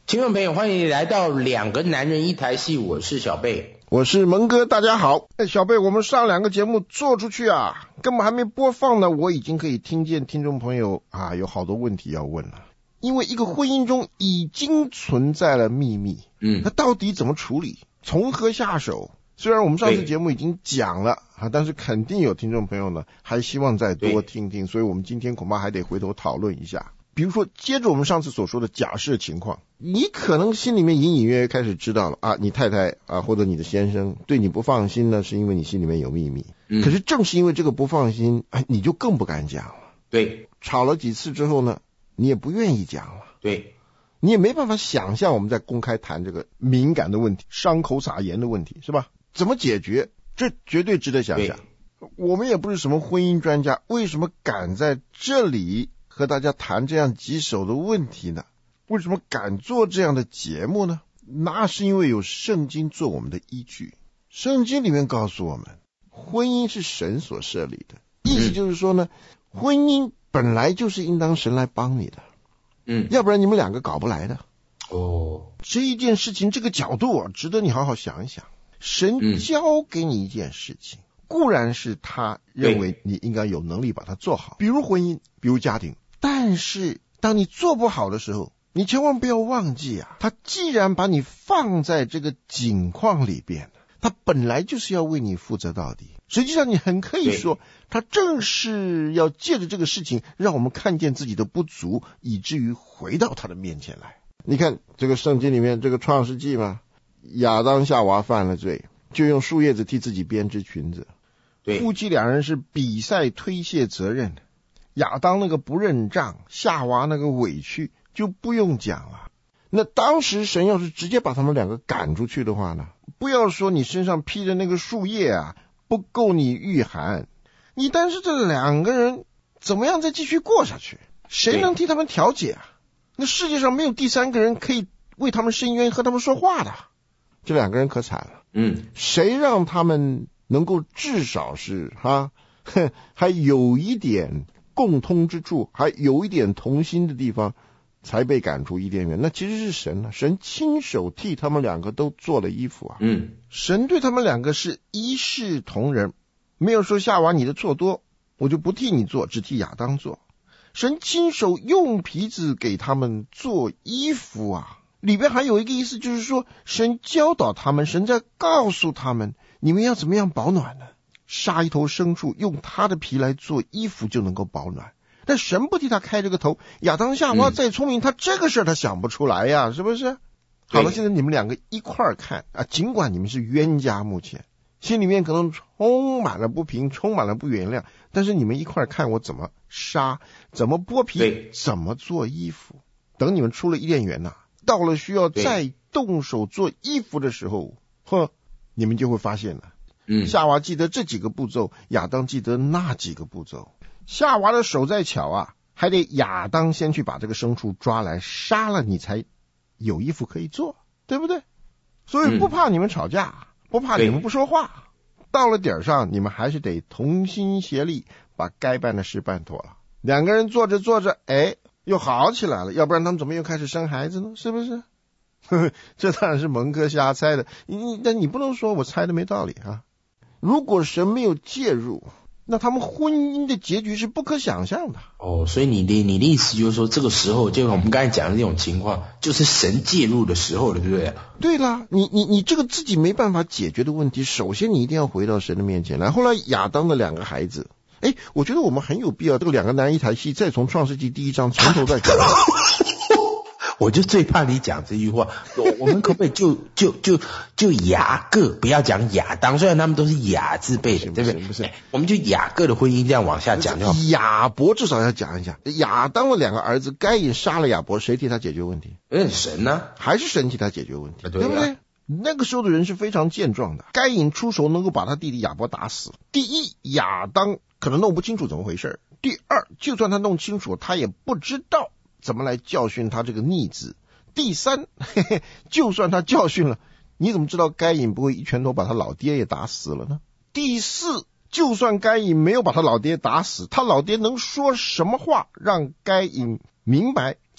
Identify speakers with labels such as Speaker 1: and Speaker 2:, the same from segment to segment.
Speaker 1: 听众朋友，欢迎来到两个男人一台戏，我是小贝，
Speaker 2: 我是蒙哥，大家好。小贝，我们上两个节目做出去啊，根本还没播放呢，我已经可以听见听众朋友啊有好多问题要问了。因为一个婚姻中已经存在了秘密，那到底怎么处理？从何下手？虽然我们上次节目已经讲了啊，但是肯定有听众朋友呢还希望再多听听，所以我们今天恐怕还得回头讨论一下。比如说接着我们上次所说的假设情况，你可能心里面隐隐约约开始知道了啊，你太太啊或者你的先生对你不放心呢，是因为你心里面有秘密。可是正是因为这个不放心，你就更不敢讲了。
Speaker 1: 对，
Speaker 2: 吵了几次之后呢，你也不愿意讲了。
Speaker 1: 对，
Speaker 2: 你也没办法想象我们在公开谈这个敏感的问题，伤口撒盐的问题，是吧？怎么解决？这绝对值得想想。我们也不是什么婚姻专家，为什么敢在这里和大家谈这样棘手的问题呢？为什么敢做这样的节目呢？那是因为有圣经做我们的依据。圣经里面告诉我们，婚姻是神所设立的，意思就是说呢，婚姻本来就是应当神来帮你的，要不然你们两个搞不来的。这一件事情这个角度啊，值得你好好想一想。神交给你一件事情，固然是他认为你应该有能力把它做好，比如婚姻，比如家庭，但是当你做不好的时候，你千万不要忘记啊，他既然把你放在这个境况里边，他本来就是要为你负责到底。实际上你很可以说，他正是要借着这个事情让我们看见自己的不足，以至于回到他的面前来。你看这个圣经里面这个创世纪嘛，亚当夏娃犯了罪，就用树叶子替自己编织裙子。夫妻两人是比赛推卸责任，亚当那个不认账，夏娃那个委屈就不用讲了。那当时神要是直接把他们两个赶出去的话呢，不要说你身上披着那个树叶啊不够你御寒，你但是这两个人怎么样再继续过下去？谁能替他们调解啊？那世界上没有第三个人可以为他们伸冤和他们说话的，这两个人可惨了。谁让他们能够至少是还有一点共通之处，还有一点同心的地方，才被赶出伊甸园？那其实是神啊，神亲手替他们两个都做了衣服啊。神对他们两个是一视同仁，没有说夏娃你的错多，我就不替你做，只替亚当做。神亲手用皮子给他们做衣服啊，里边还有一个意思，就是说神教导他们，神在告诉他们你们要怎么样保暖呢？杀一头牲畜，用它的皮来做衣服就能够保暖。但神不替他开这个头，亚当夏娃再聪明，他这个事他想不出来呀，是不是？好了，现在你们两个一块儿看啊，尽管你们是冤家，目前心里面可能充满了不平，充满了不原谅，但是你们一块儿看我怎么杀，怎么剥皮，怎么做衣服。等你们出了伊甸园到了需要再动手做衣服的时候，你们就会发现了。夏娃记得这几个步骤，亚当记得那几个步骤。夏娃的手再巧啊，还得亚当先去把这个牲畜抓来杀了，你才有衣服可以做，对不对？所以不怕你们吵架，不怕你们不说话，到了点上你们还是得同心协力，把该办的事办妥了。两个人做着做着，又好起来了，要不然他们怎么又开始生孩子呢？是不是？这当然是蒙哥瞎猜的，但你不能说我猜的没道理啊。如果神没有介入，那他们婚姻的结局是不可想象的。
Speaker 1: 所以你的意思就是说，这个时候就我们刚才讲的这种情况，就是神介入的时候了，对不对？
Speaker 2: 对啦，你这个自己没办法解决的问题，首先你一定要回到神的面前来。后来亚当的两个孩子，我觉得我们很有必要这个两个男一台戏，再从创世纪第1章从头再讲。
Speaker 1: 我就最怕你讲这句话，我们可不可以就雅各，不要讲亚当，虽然他们都是雅字辈的，对不对？不是，我们就雅各的婚姻这样往下讲就好。
Speaker 2: 亚伯至少要讲一讲，亚当的两个儿子该隐杀了亚伯，谁替他解决问题？
Speaker 1: 神呢？
Speaker 2: 还是神替他解决问题，对不对？那个时候的人是非常健壮的，该隐出手能够把他弟弟亚伯打死。第一，亚当可能弄不清楚怎么回事；第二，就算他弄清楚，他也不知道怎么来教训他这个逆子。第三，就算他教训了，你怎么知道该隐不会一拳头把他老爹也打死了呢？第四，就算该隐没有把他老爹打死，他老爹能说什么话让该隐明白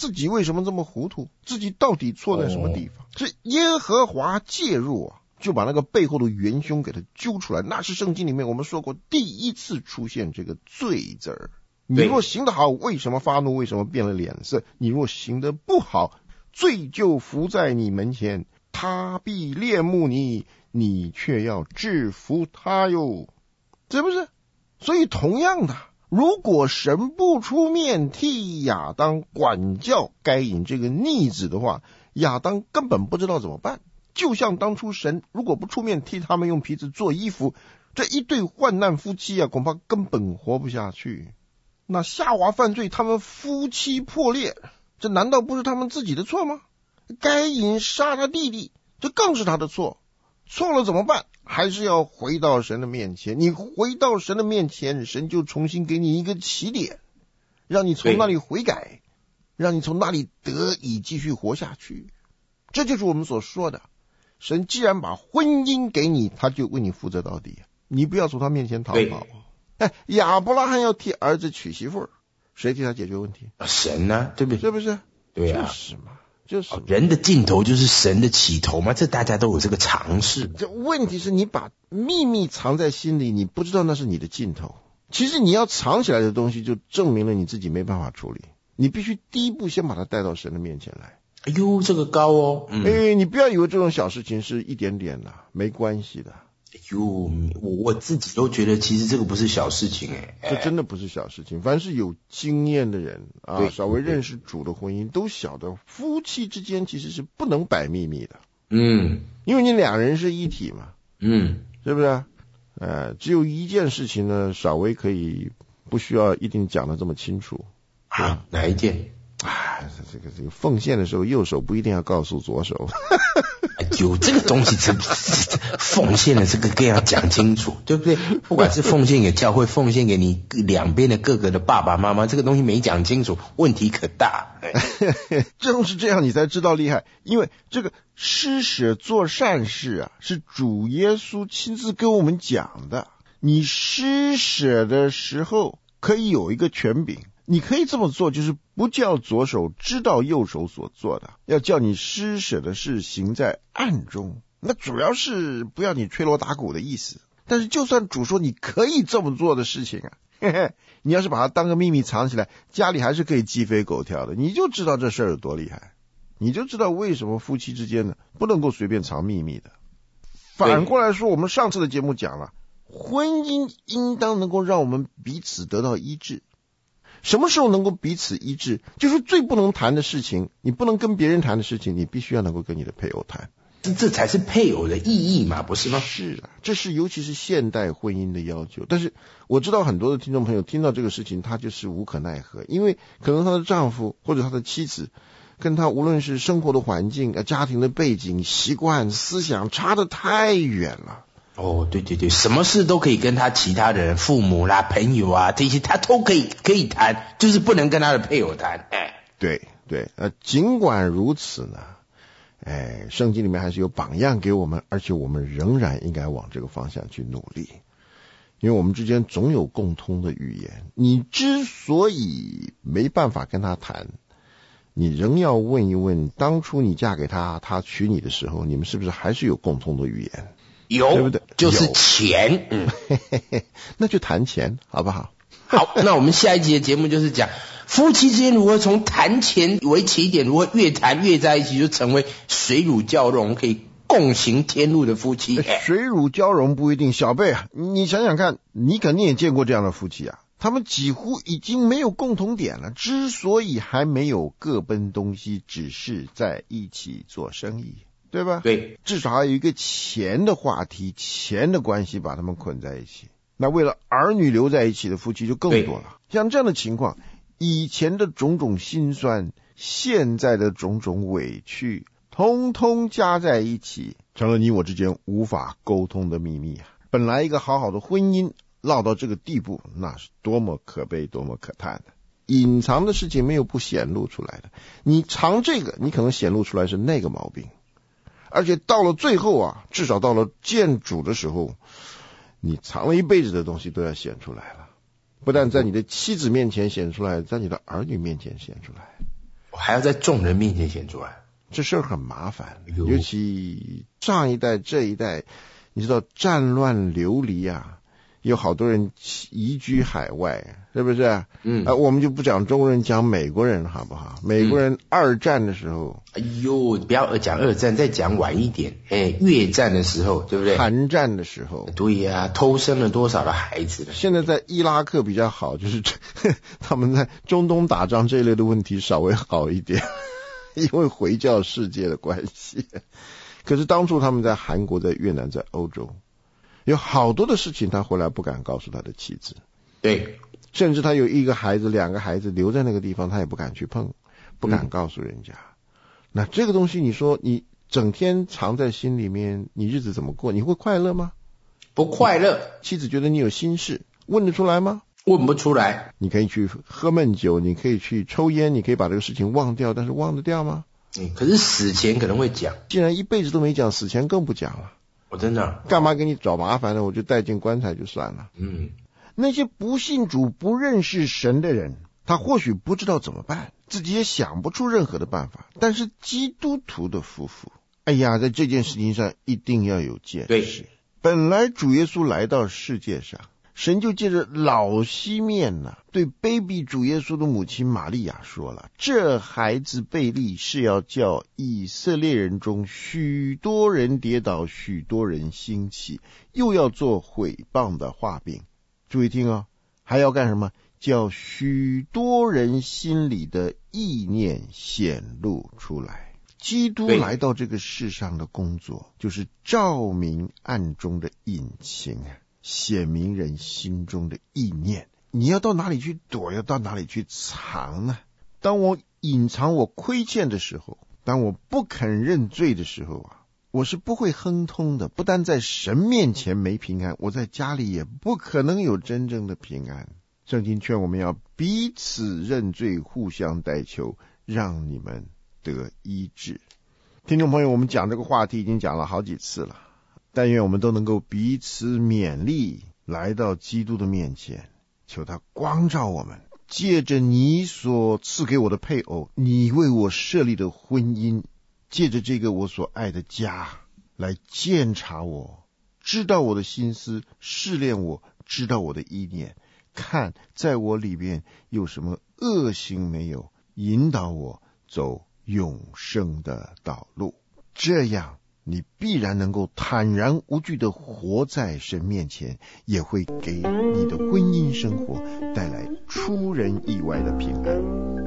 Speaker 2: 自己为什么这么糊涂，自己到底错在什么地方。是耶和华介入啊，就把那个背后的元凶给他揪出来。那是圣经里面我们说过第一次出现这个罪字儿。你若行得好，为什么发怒？为什么变了脸色？你若行得不好，罪就伏在你门前，他必恋慕你，你却要制服他哟，是不是？所以同样的，如果神不出面替亚当管教该隐这个逆子的话，亚当根本不知道怎么办。就像当初神如果不出面替他们用皮子做衣服，这一对患难夫妻啊，恐怕根本活不下去。那夏娃犯罪，他们夫妻破裂，这难道不是他们自己的错吗？该隐杀他弟弟，这更是他的错。错了怎么办？还是要回到神的面前。你回到神的面前，神就重新给你一个起点，让你从那里悔改，让你从那里得以继续活下去。这就是我们所说的，神既然把婚姻给你，他就为你负责到底，你不要从他面前逃跑。亚伯拉罕要替儿子娶媳妇儿，谁替他解决问题？
Speaker 1: 神呢，对不对？
Speaker 2: 是不是？
Speaker 1: 对啊，
Speaker 2: 就是
Speaker 1: 人的尽头就是神的起头嘛，这大家都有这个常识。
Speaker 2: 这问题是你把秘密藏在心里，你不知道那是你的尽头。其实你要藏起来的东西，就证明了你自己没办法处理。你必须第一步先把它带到神的面前来。
Speaker 1: 哎呦，这个高哦！
Speaker 2: 你不要以为这种小事情是一点点的，没关系的。
Speaker 1: 哎呦，我自己都觉得其实这个不是小事情
Speaker 2: 这真的不是小事情。凡是有经验的人啊，稍微认识主的婚姻都晓得，夫妻之间其实是不能摆秘密的。因为你两人是一体嘛。是不是？只有一件事情呢，稍微可以不需要一定讲得这么清楚。
Speaker 1: 哪一件？
Speaker 2: 这个奉献的时候，右手不一定要告诉左手。
Speaker 1: 有这个东西，奉献的这个更要讲清楚，对不对？不管是奉献给教会，奉献给你两边的各个的爸爸妈妈，这个东西没讲清楚，问题可大。
Speaker 2: 正是这样，你才知道厉害。因为这个施舍做善事啊，是主耶稣亲自跟我们讲的。你施舍的时候，可以有一个权柄。你可以这么做，就是不叫左手知道右手所做的，要叫你施舍的事行在暗中。那主要是不要你吹锣打鼓的意思。但是就算主说你可以这么做的事情啊，你要是把它当个秘密藏起来，家里还是可以鸡飞狗跳的。你就知道这事儿有多厉害，你就知道为什么夫妻之间呢不能够随便藏秘密的。反过来说，我们上次的节目讲了，婚姻应当能够让我们彼此得到医治。什么时候能够彼此医治？就是最不能谈的事情，你不能跟别人谈的事情，你必须要能够跟你的配偶谈。
Speaker 1: 这才是配偶的意义嘛，不是吗？
Speaker 2: 是啊，这是尤其是现代婚姻的要求。但是我知道很多的听众朋友听到这个事情，他就是无可奈何，因为可能他的丈夫或者他的妻子跟他无论是生活的环境、家庭的背景、习惯、思想差得太远了。
Speaker 1: 对，什么事都可以跟他其他人、父母啦、朋友啊这些，他都可以谈，就是不能跟他的配偶谈。
Speaker 2: 对，尽管如此呢，圣经里面还是有榜样给我们，而且我们仍然应该往这个方向去努力，因为我们之间总有共通的语言。你之所以没办法跟他谈，你仍要问一问，当初你嫁给他，他娶你的时候，你们是不是还是有共通的语言？
Speaker 1: 有，
Speaker 2: 对不对？
Speaker 1: 就是钱。
Speaker 2: 那就谈钱好不好？
Speaker 1: 好，那我们下一集的节目就是讲夫妻之间如何从谈钱为起点，如何越谈越在一起，就成为水乳交融，可以共行天路的夫妻。
Speaker 2: 水乳交融不一定。小贝啊，你想想看，你肯定也见过这样的夫妻啊，他们几乎已经没有共同点了，之所以还没有各奔东西，只是在一起做生意，对吧？
Speaker 1: 对，
Speaker 2: 至少还有一个钱的话题，钱的关系把他们捆在一起。那为了儿女留在一起的夫妻就更多了。像这样的情况，以前的种种辛酸，现在的种种委屈，通通加在一起，成了你我之间无法沟通的秘密啊！本来一个好好的婚姻落到这个地步，那是多么可悲，多么可叹的。隐藏的事情没有不显露出来的，你藏这个，你可能显露出来是那个毛病。而且到了最后啊，至少到了见主的时候，你藏了一辈子的东西都要显出来了。不但在你的妻子面前显出来，在你的儿女面前显出来。
Speaker 1: 还要在众人面前显出来，
Speaker 2: 这事儿很麻烦。尤其上一代这一代，你知道战乱流离啊，有好多人移居海外，是不是？我们就不讲中国人，讲美国人好不好？美国人二战的时候，
Speaker 1: 哎呦，不要讲二战，再讲晚一点，越战的时候，对不对？
Speaker 2: 韩战的时候，
Speaker 1: 对呀，偷生了多少的孩子呢？
Speaker 2: 现在在伊拉克比较好，就是他们在中东打仗这一类的问题稍微好一点，因为回教世界的关系。可是当初他们在韩国、在越南、在欧洲，有好多的事情他回来不敢告诉他的妻子。
Speaker 1: 对，
Speaker 2: 甚至他有一个孩子、两个孩子留在那个地方，他也不敢去碰，不敢告诉人家。那这个东西你说你整天藏在心里面，你日子怎么过？你会快乐吗？
Speaker 1: 不快乐。
Speaker 2: 妻子觉得你有心事，问得出来吗？
Speaker 1: 问不出来。
Speaker 2: 你可以去喝闷酒，你可以去抽烟，你可以把这个事情忘掉，但是忘得掉吗？
Speaker 1: 可是死前可能会讲。
Speaker 2: 既然一辈子都没讲，死前更不讲了。
Speaker 1: 我真的
Speaker 2: 干嘛给你找麻烦呢？我就带进棺材就算了。那些不信主、不认识神的人，他或许不知道怎么办，自己也想不出任何的办法。但是基督徒的夫妇，哎呀，在这件事情上一定要有见识。
Speaker 1: 对，
Speaker 2: 本来主耶稣来到世界上，神就借着老西面对卑鄙主耶稣的母亲玛利亚说了，这孩子被立是要叫以色列人中许多人跌倒，许多人兴起，又要做毁谤的话柄。注意听哦，还要干什么？叫许多人心里的意念显露出来。基督来到这个世上的工作，就是照明暗中的隐情显明人心中的意念。你要到哪里去躲，要到哪里去藏呢？当我隐藏我亏欠的时候，当我不肯认罪的时候我是不会亨通的。不但在神面前没平安，我在家里也不可能有真正的平安。圣经劝我们要彼此认罪，互相代求，让你们得医治。听众朋友，我们讲这个话题已经讲了好几次了，但愿我们都能够彼此勉励，来到基督的面前，求他光照我们，借着你所赐给我的配偶，你为我设立的婚姻，借着这个我所爱的家来鉴察我，知道我的心思，试炼我，知道我的意念，看在我里面有什么恶行没有，引导我走永生的道路。这样你必然能够坦然无惧地活在神面前，也会给你的婚姻生活带来出人意外的平安。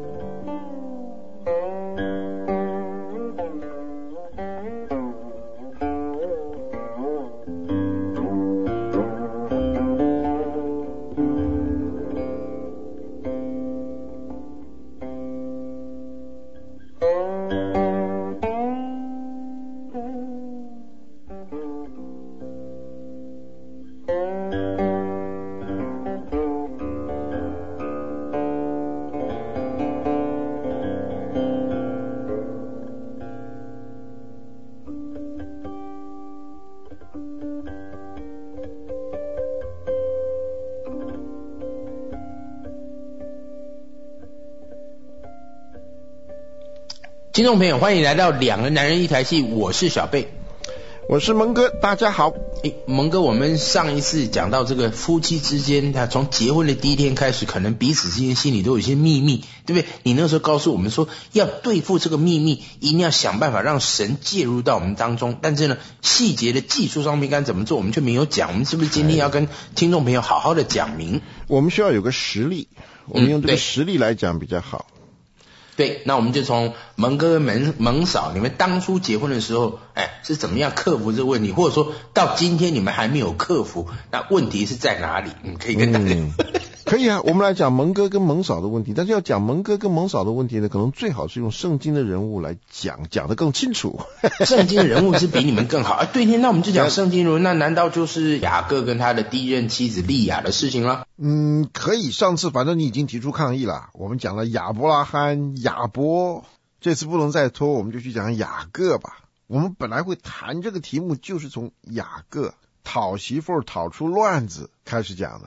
Speaker 1: 听众朋友，欢迎来到两个男人一台戏，我是小贝，
Speaker 2: 我是蒙哥，大家好。
Speaker 1: 蒙哥，我们上一次讲到这个夫妻之间，他从结婚的第一天开始，可能彼此之间心里都有一些秘密，对不对？你那时候告诉我们说，要对付这个秘密，一定要想办法让神介入到我们当中。但是呢，细节的技术上面该怎么做，我们却没有讲。我们是不是今天要跟听众朋友好好的讲明？
Speaker 2: 我们需要有个实例，我们用这个实例来讲比较好。
Speaker 1: 对，那我们就从蒙哥跟蒙嫂，你们当初结婚的时候，是怎么样克服这个问题，或者说到今天你们还没有克服，那问题是在哪里？可以跟大家
Speaker 2: 可以啊，我们来讲蒙哥跟蒙嫂的问题。但是要讲蒙哥跟蒙嫂的问题呢，可能最好是用圣经的人物来讲得更清楚。
Speaker 1: 圣经的人物是比你们更好对，那我们就讲圣经人物，那难道就是雅各跟他的第一任妻子利亚的事情了？
Speaker 2: 可以。上次反正你已经提出抗议了，我们讲了亚伯拉罕、亚伯，这次不能再拖，我们就去讲雅各吧。我们本来会谈这个题目，就是从雅各讨媳妇讨出乱子开始讲的。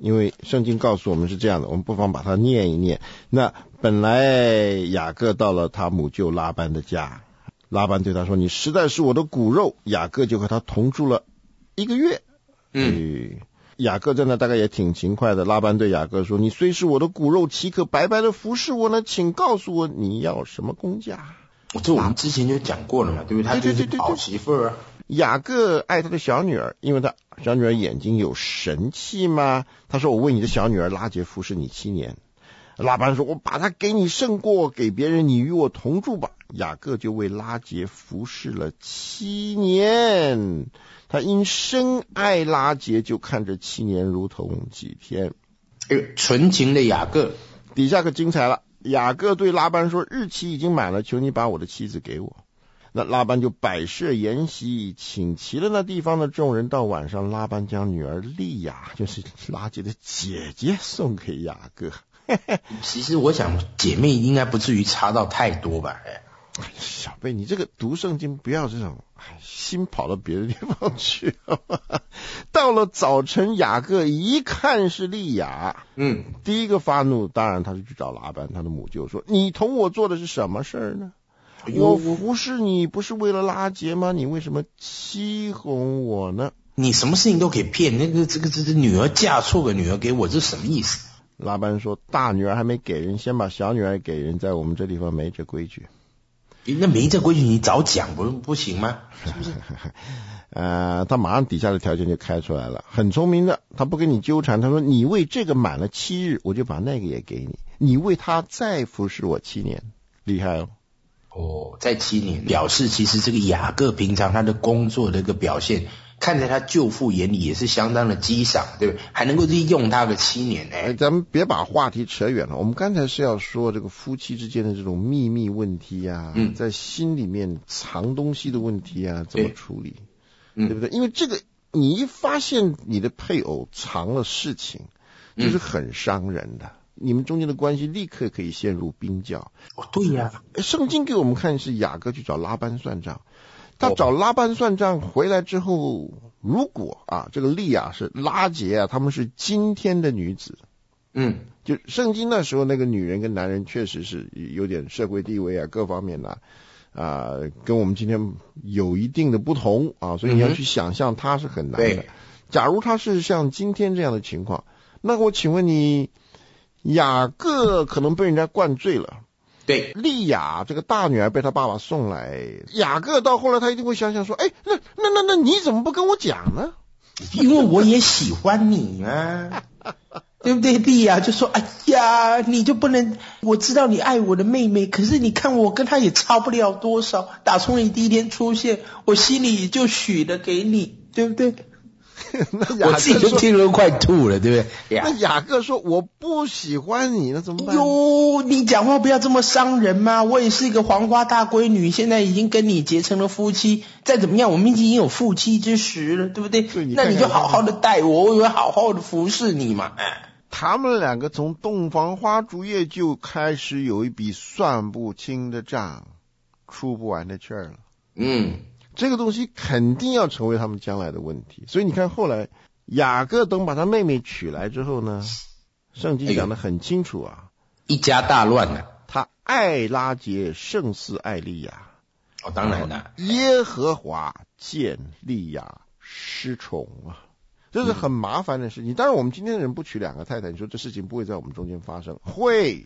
Speaker 2: 因为圣经告诉我们是这样的，我们不妨把它念一念。那本来雅各到了他母舅拉班的家，拉班对他说，你实在是我的骨肉，雅各就和他同住了1个月。雅各在那大概也挺勤快的，拉班对雅各说，你虽是我的骨肉，岂可白白的服侍我呢？请告诉我你要什么工价。
Speaker 1: 这我们之前就讲过了嘛，对不对？他就是好媳妇儿啊。
Speaker 2: 雅各爱他的小女儿，因为他小女儿眼睛有神气嘛。他说，我为你的小女儿拉结服侍你7年。拉班说，我把她给你胜过给别人，你与我同住吧。雅各就为拉结服侍了7年。他因深爱拉结，就看着7年如同几天。
Speaker 1: 纯情的雅各。
Speaker 2: 底下可精彩了，雅各对拉班说，日期已经满了，求你把我的妻子给我。那拉班就摆设筵席，请齐了那地方的众人。到晚上，拉班将女儿利亚，就是拉结的姐姐，送给雅各。
Speaker 1: 其实我想姐妹应该不至于差到太多吧。
Speaker 2: 小贝，你这个读圣经不要这种心跑到别的地方去。到了早晨，雅各一看是利亚，第一个发怒，当然他就去找拉班他的母舅说，你同我做的是什么事儿呢？我服侍你不是为了拉结吗？你为什么欺哄我呢？
Speaker 1: 你什么事情都可以骗，这女儿嫁错个女儿给我，这是什么意思？
Speaker 2: 拉班说，大女儿还没给人，先把小女儿给人，在我们这地方没这规矩。
Speaker 1: 那没这规矩你早讲不行吗？是不是？
Speaker 2: 他马上底下的条件就开出来了，很聪明的，他不跟你纠缠，他说，你为这个满了7日，我就把那个也给你，你为他再服侍我7年，厉害哦。
Speaker 1: 在7年，表示其实这个雅各平常他的工作的一个表现，看在他舅父眼里也是相当的激赏，对不对？还能够利用他个7年。
Speaker 2: 咱们别把话题扯远了，我们刚才是要说这个夫妻之间的这种秘密问题啊，在心里面藏东西的问题啊，怎么处理，对不对？因为这个你一发现你的配偶藏了事情，就是很伤人的。你们中间的关系立刻可以陷入冰窖。
Speaker 1: 对呀，
Speaker 2: 圣经给我们看是雅各去找拉班算账，他找拉班算账回来之后，如果这个利亚是拉结他们是今天的女子，就圣经那时候那个女人跟男人确实是有点社会地位各方面跟我们今天有一定的不同所以你要去想象他是很难的。假如他是像今天这样的情况，那我请问你，雅各可能被人家灌醉了，
Speaker 1: 对，
Speaker 2: 利亚这个大女儿被他爸爸送来，雅各到后来他一定会想想说，那你怎么不跟我讲呢？
Speaker 1: 因为我也喜欢你啊。对不对？利亚就说，哎呀，你就不能，我知道你爱我的妹妹，可是你看我跟她也差不了多少，打从你第一天出现，我心里就许了给你，对不对？我自己就听了快吐了，对不对？
Speaker 2: 那雅各说，我不喜欢你，那怎么办？
Speaker 1: 你讲话不要这么伤人嘛，我也是一个黄花大闺女，现在已经跟你结成了夫妻，再怎么样我们已经有夫妻之实了，对不对？那你就好好的待我，我也会好好的服侍你嘛。
Speaker 2: 他们两个从洞房花烛夜就开始有一笔算不清的账，出不完的气儿了。这个东西肯定要成为他们将来的问题。所以你看后来雅各等把他妹妹娶来之后呢，圣经讲得很清楚
Speaker 1: 一家大乱了。
Speaker 2: 他爱拉结胜似爱利亚。
Speaker 1: 当然了，
Speaker 2: 耶和华见利亚失宠这是很麻烦的事情。当然我们今天的人不娶2个太太，你说这事情不会在我们中间发生？会，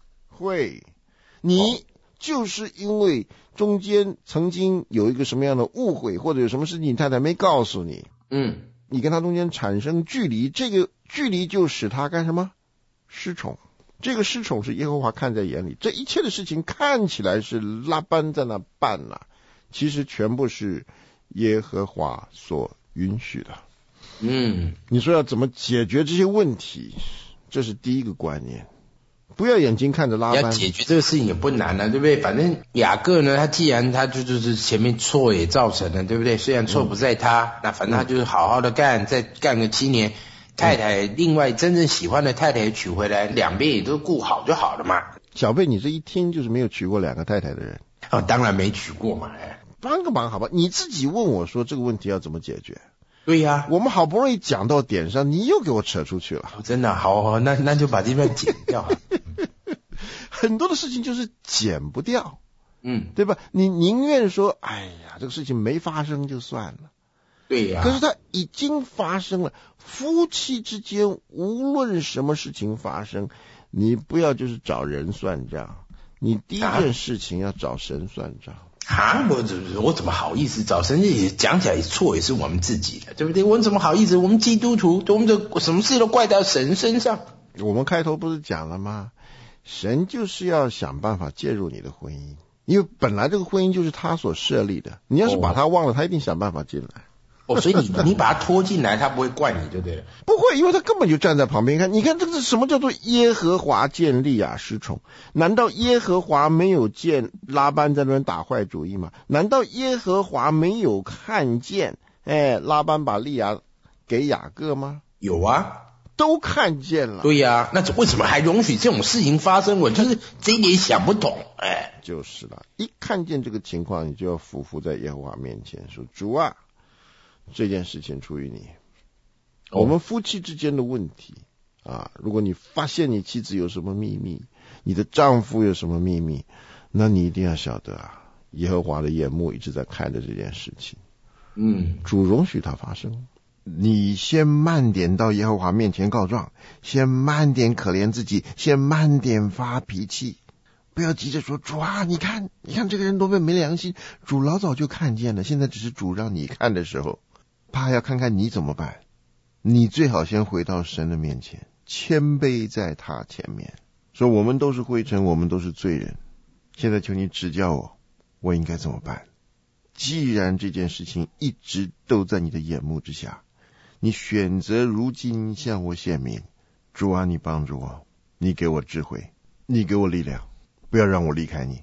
Speaker 2: 你就是因为中间曾经有一个什么样的误会，或者有什么事情你太太没告诉你，你跟他中间产生距离，这个距离就使他干什么？失宠。这个失宠是耶和华看在眼里，这一切的事情看起来是拉班在那办其实全部是耶和华所允许的。你说要怎么解决这些问题？这是第一个观念。不要眼睛看着拉班。
Speaker 1: 要解决这个事情也不难对不对？反正雅各呢，他既然他就是前面错也造成了，对不对？虽然错不在他，那反正他就是好好的干，再干个7年，太太另外真正喜欢的太太也娶回来，两边也都顾好就好了嘛。
Speaker 2: 小贝，你这一听就是没有娶过2个太太的人。
Speaker 1: 当然没娶过嘛。
Speaker 2: 帮个忙好吧，你自己问我说这个问题要怎么解决。
Speaker 1: 对呀，
Speaker 2: 我们好不容易讲到点上，你又给我扯出去了。
Speaker 1: 真的，好，那就把这段剪掉。
Speaker 2: 很多的事情就是剪不掉，对吧？你宁愿说，哎呀，这个事情没发生就算了。
Speaker 1: 对呀，
Speaker 2: 可是它已经发生了。夫妻之间无论什么事情发生，你不要就是找人算账，你第一件事情要找神算账。
Speaker 1: 我怎么好意思找神？讲起来错也是我们自己的，对不对？我怎么好意思？我们基督徒，我们的什么事都怪到神身上。
Speaker 2: 我们开头不是讲了吗？神就是要想办法介入你的婚姻，因为本来这个婚姻就是他所设立的，你要是把他忘了，他一定想办法进来。
Speaker 1: 所以你把他拖进来，他不会怪你，对不对？
Speaker 2: 不会，因为他根本就站在旁边看。你看这个是什么叫做耶和华见利亚失宠？难道耶和华没有见拉班在那边打坏主意吗？难道耶和华没有看见拉班把利亚给雅各吗？
Speaker 1: 有啊，
Speaker 2: 都看见了。
Speaker 1: 对呀，那为什么还容许这种事情发生？我就是这一点想不懂。
Speaker 2: 就是了，一看见这个情况，你就要匍匐在耶和华面前说：主啊，这件事情出于你。我们夫妻之间的问题啊，如果你发现你妻子有什么秘密，你的丈夫有什么秘密，那你一定要晓得啊，耶和华的眼目一直在看着这件事情。主容许它发生。你先慢点到耶和华面前告状，先慢点可怜自己，先慢点发脾气，不要急着说主啊，你看这个人多么没良心，主老早就看见了，现在只是主让你看的时候，他要看看你怎么办。你最好先回到神的面前，谦卑在他前面，说我们都是灰尘，我们都是罪人，现在求你指教我应该怎么办。既然这件事情一直都在你的眼目之下，你选择如今向我显明，主啊，你帮助我，你给我智慧，你给我力量，不要让我离开你。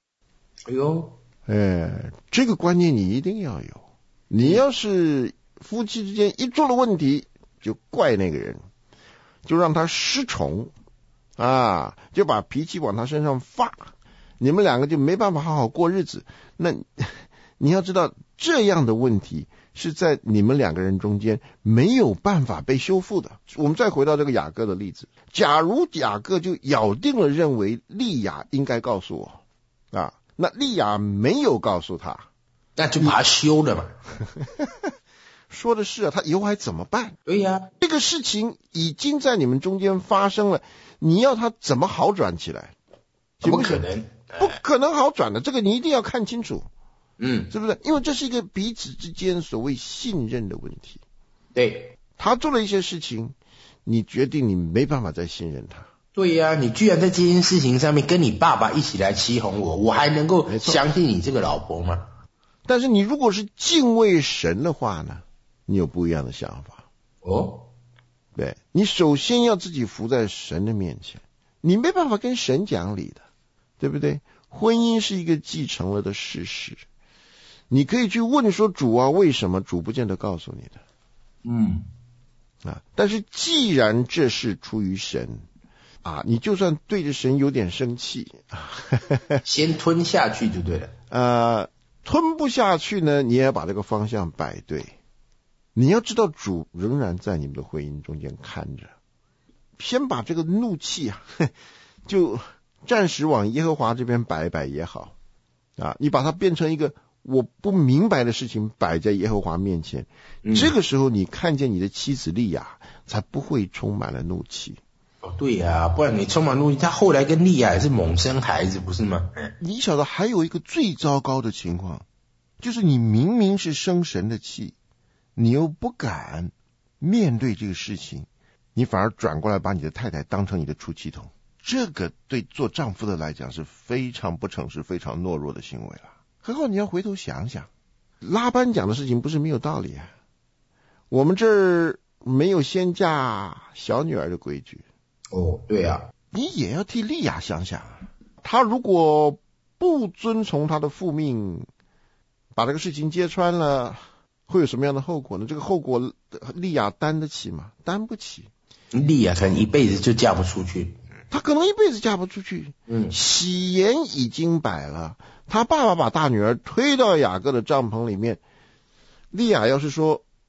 Speaker 2: 这个观念你一定要有。你要是夫妻之间一出了问题，就怪那个人，就让他失宠啊，就把脾气往他身上发，你们两个就没办法好好过日子。那你要知道，这样的问题是在你们两个人中间没有办法被修复的。我们再回到这个雅各的例子，假如雅各就咬定了认为利亚应该告诉我啊，那利亚没有告诉他，
Speaker 1: 那就把他休了嘛。
Speaker 2: 说的是啊，他以后还怎么办？
Speaker 1: 对呀，
Speaker 2: 这个事情已经在你们中间发生了，你要他怎么好转起来？
Speaker 1: 不可能，
Speaker 2: 不可能好转的，这个你一定要看清楚。
Speaker 1: 是
Speaker 2: 不是？因为这是一个彼此之间所谓信任的问题。
Speaker 1: 对，
Speaker 2: 他做了一些事情，你决定你没办法再信任他。
Speaker 1: 对呀，你居然在这件事情上面跟你爸爸一起来欺哄我，我还能够相信你这个老婆吗？
Speaker 2: 但是你如果是敬畏神的话呢，你有不一样的想法。对，你首先要自己伏在神的面前，你没办法跟神讲理的，对不对？婚姻是一个继承了的事实，你可以去问说主啊，为什么？主不见得告诉你的。但是既然这是出于神啊，你就算对着神有点生气，
Speaker 1: 先吞下去就对了。
Speaker 2: 吞不下去呢，你也要把这个方向摆对。你要知道主仍然在你们的婚姻中间看着，先把这个怒气就暂时往耶和华这边摆一摆也好啊，你把它变成一个我不明白的事情摆在耶和华面前，这个时候你看见你的妻子利亚才不会充满了怒气。
Speaker 1: 对呀，不然你充满怒气，他后来跟利亚也是猛生孩子，不是吗？
Speaker 2: 你晓得还有一个最糟糕的情况，就是你明明是生神的气，你又不敢面对这个事情，你反而转过来把你的太太当成你的出气筒，这个对做丈夫的来讲是非常不诚实、非常懦弱的行为了。何况你要回头想想，拉班讲的事情不是没有道理啊。我们这儿没有先嫁小女儿的规矩。
Speaker 1: 对啊，
Speaker 2: 你也要替利亚想想，他如果不遵从他的父命，把这个事情揭穿了，会有什么样的后果呢？这个后果利亚担得起吗？担不起。
Speaker 1: 利亚可能一辈子就嫁不出去。
Speaker 2: 他可能一辈子嫁不出去。喜筵已经摆了，他爸爸把大女儿推到雅各的帐篷里面，利亚要是说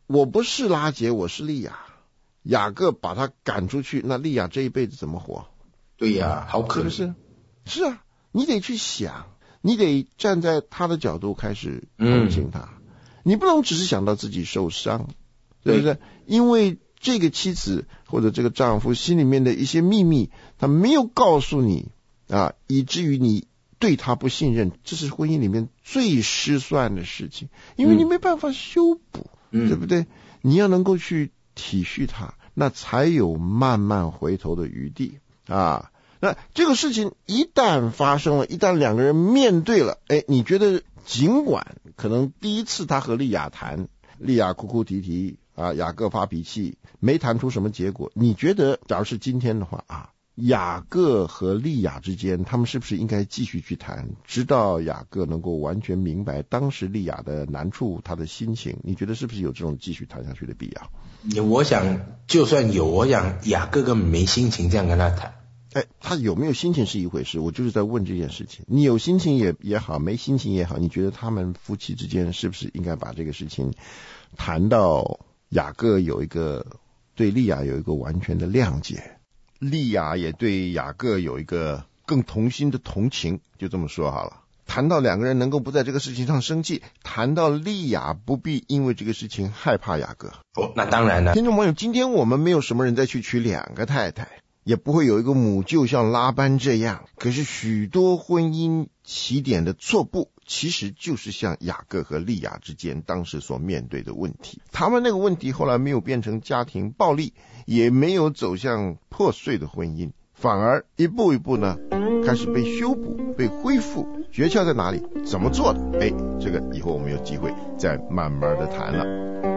Speaker 2: 我不是拉结，我是利亚。雅各把他赶出去，那利亚这一辈子怎么活？
Speaker 1: 对呀，好可怜。
Speaker 2: 是不是？是啊，你得去想，你得站在他的角度开始同情他，你不能只是想到自己受伤，对不对？因为这个妻子或者这个丈夫心里面的一些秘密，他没有告诉你啊，以至于你对他不信任，这是婚姻里面最失算的事情，因为你没办法修补，对不对？你要能够去体恤他，那才有慢慢回头的余地啊。那这个事情一旦发生了，一旦两个人面对了，你觉得尽管可能第一次他和利亚谈，利亚哭哭啼啼啊，雅各发脾气，没谈出什么结果，你觉得假如是今天的话啊，雅各和利亚之间他们是不是应该继续去谈，直到雅各能够完全明白当时利亚的难处，他的心情，你觉得是不是有这种继续谈下去的必要？
Speaker 1: 我想就算有，我想雅各根本没心情这样跟他谈。
Speaker 2: 他有没有心情是一回事，我就是在问这件事情。你有心情也好，没心情也好，你觉得他们夫妻之间是不是应该把这个事情谈到雅各有一个对利亚有一个完全的谅解，利亚也对雅各有一个更同心的同情，就这么说好了。谈到两个人能够不在这个事情上生气，谈到利亚不必因为这个事情害怕雅各。
Speaker 1: 那当然了。
Speaker 2: 听众朋友，今天我们没有什么人再去娶两个太太，也不会有一个母舅像拉班这样，可是许多婚姻起点的错步，其实就是像雅各和利亚之间当时所面对的问题。他们那个问题后来没有变成家庭暴力，也没有走向破碎的婚姻，反而一步一步呢开始被修补，被恢复。诀窍在哪里？怎么做的？这个以后我们有机会再慢慢的谈了。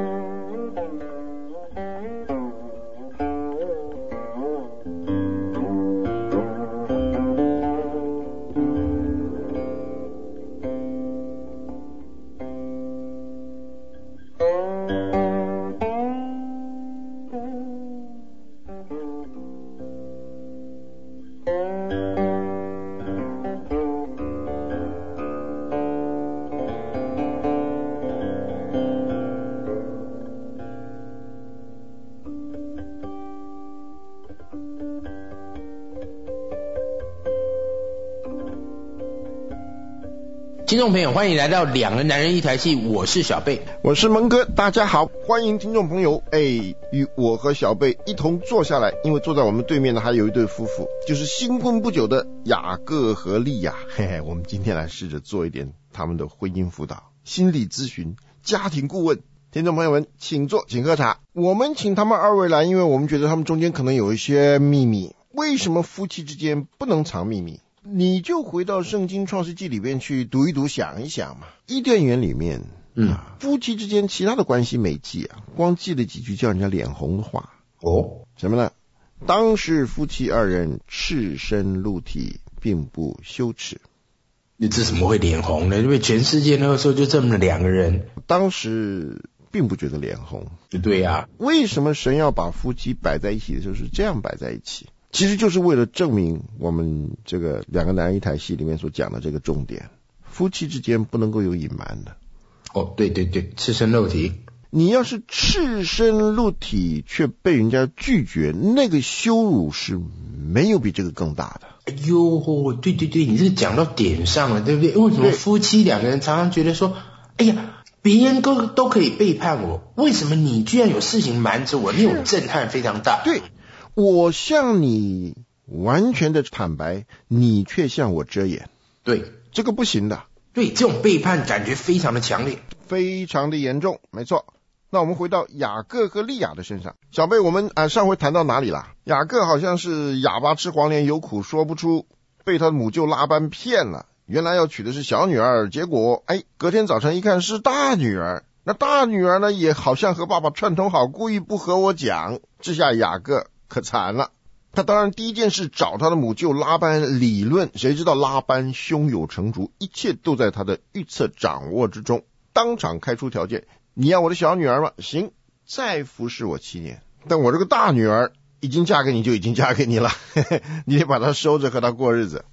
Speaker 1: 听众朋友，欢迎来到两个男人一台戏，我是小贝，
Speaker 2: 我是蒙哥，大家好，欢迎听众朋友与我和小贝一同坐下来，因为坐在我们对面的还有一对夫妇，就是新婚不久的雅各和利亚。我们今天来试着做一点他们的婚姻辅导、心理咨询、家庭顾问。听众朋友们，请坐，请喝茶。我们请他们二位来，因为我们觉得他们中间可能有一些秘密。为什么夫妻之间不能藏秘密？你就回到圣经创世纪里面去读一读，想一想嘛。伊甸园里面夫妻之间其他的关系没记啊，光记了几句叫人家脸红的话。什么呢？当时夫妻二人赤身露体，并不羞耻。
Speaker 1: 你这怎么会脸红呢？因为全世界那个时候就这么两个人，
Speaker 2: 当时并不觉得脸红。
Speaker 1: 对啊，
Speaker 2: 为什么神要把夫妻摆在一起的时候是这样摆在一起？其实就是为了证明我们这个两个男人一台戏里面所讲的这个重点，夫妻之间不能够有隐瞒的。
Speaker 1: 对对对，赤身露体。
Speaker 2: 你要是赤身露体却被人家拒绝，那个羞辱是没有比这个更大的。
Speaker 1: 哎呦，对对对，你这个讲到点上了，对不对？为什么夫妻两个人常常觉得说，哎呀，别人都可以背叛我，为什么你居然有事情瞒着我？那种震撼非常大。
Speaker 2: 对，我向你完全的坦白，你却向我遮掩。对，这个不行的。
Speaker 1: 对，这种背叛感觉非常的强烈，
Speaker 2: 非常的严重，没错。那我们回到雅各和利亚的身上。小贝，我们上回谈到哪里了？雅各好像是哑巴吃黄连，有苦说不出，被他的母舅拉班骗了，原来要娶的是小女儿，结果隔天早晨一看是大女儿。那大女儿呢也好像和爸爸串通好，故意不和我讲，这下雅各可惨了。他当然第一件事找他的母舅拉班理论，谁知道拉班胸有成竹，一切都在他的预测掌握之中，当场开出条件，你要我的小女儿吗？行，再服侍我7年，但我这个大女儿已经嫁给你就已经嫁给你了，你得把她收着和她过日子。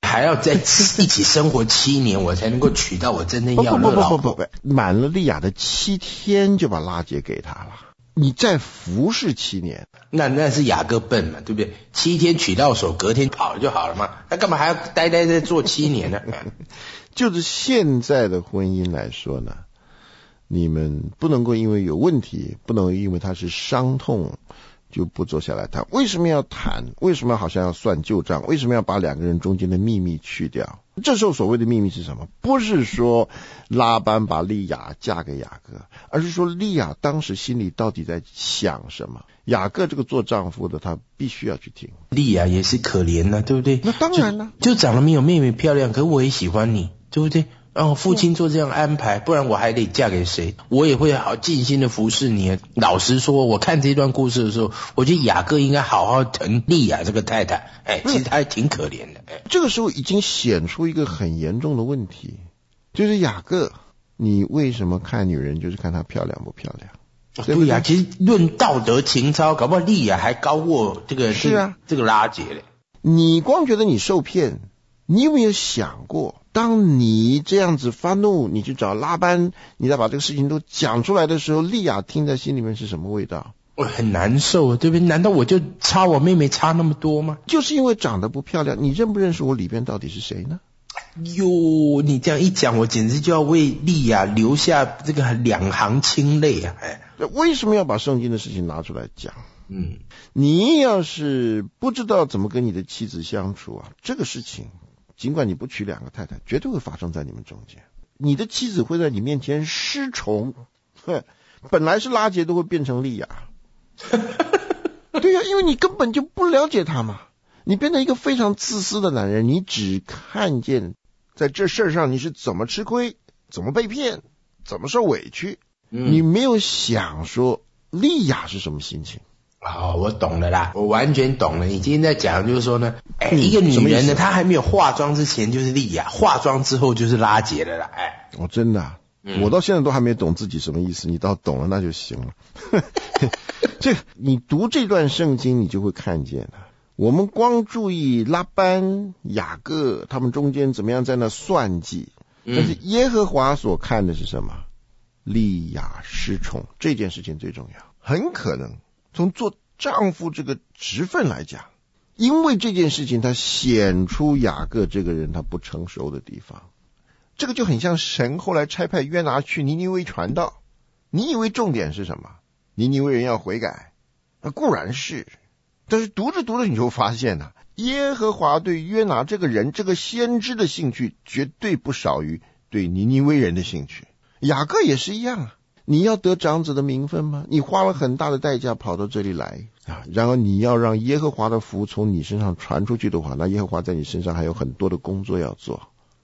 Speaker 1: 还要再一起生活7年，我才能够娶到我真正要的老婆。
Speaker 2: 不，满了利亚的7天就把拉结给他了，你再服侍7年，
Speaker 1: 那是雅各笨嘛，对不对？7天娶到手，隔天跑就好了嘛，他干嘛还要待在做7年呢？
Speaker 2: 就是现在的婚姻来说呢，你们不能够因为有问题，不能因为他是伤痛就不坐下来谈。为什么要谈？为什么好像要算旧账？为什么要把2个人中间的秘密去掉？这时候所谓的秘密是什么？不是说拉班把利亚嫁给雅各，而是说利亚当时心里到底在想什么。雅各这个做丈夫的，他必须要去听。
Speaker 1: 利亚也是可怜的，对不对？
Speaker 2: 那当然了，
Speaker 1: 就长得没有妹妹漂亮，可我也喜欢你，对不对？父亲做这样安排，不然我还得嫁给谁？我也会好尽心的服侍你。老实说，我看这段故事的时候，我觉得雅各应该好好疼利亚这个太太。其实她还挺可怜的。
Speaker 2: 这个时候已经显出一个很严重的问题，就是雅各，你为什么看女人就是看她漂亮不漂亮？
Speaker 1: 对呀，其实论道德情操，搞不好利亚还高过这个这个拉结嘞。
Speaker 2: 你光觉得你受骗，你有没有想过，当你这样子发怒，你去找拉班，你再把这个事情都讲出来的时候，利亚听在心里面是什么味道？
Speaker 1: 我很难受，对不对？难道我就差我妹妹差那么多吗？
Speaker 2: 就是因为长得不漂亮，你认不认识我里边到底是谁呢？
Speaker 1: 哟，你这样一讲，我简直就要为利亚留下这个2行清泪啊！
Speaker 2: 为什么要把圣经的事情拿出来讲？你要是不知道怎么跟你的妻子相处啊，这个事情尽管你不娶2个太太，绝对会发生在你们中间。你的妻子会在你面前失宠，本来是拉结都会变成利亚。对呀，因为你根本就不了解他嘛，你变成一个非常自私的男人，你只看见在这事上你是怎么吃亏，怎么被骗，怎么受委屈，你没有想说利亚是什么心情。
Speaker 1: 我懂了啦，我完全懂了。你今天在讲就是说呢，一个女人呢，她还没有化妆之前就是利亚，化妆之后就是拉结了啦。
Speaker 2: 真的我到现在都还没懂自己什么意思，你倒懂了那就行了。你读这段圣经，你就会看见了。我们光注意拉班、雅各他们中间怎么样在那算计，但是耶和华所看的是什么？利亚失宠，这件事情最重要。很可能从做丈夫这个职分来讲，因为这件事情他显出雅各这个人他不成熟的地方。这个就很像神后来差派约拿去尼尼微传道，你以为重点是什么？尼尼微人要悔改，固然是，但是读着读着你就发现耶和华对约拿这个人这个先知的兴趣绝对不少于对尼尼微人的兴趣。雅各也是一样你要得长子的名分吗？你花了很大的代价跑到这里来然后你要让耶和华的福从你身上传出去的话，那耶和华在你身上还有很多的工作要做。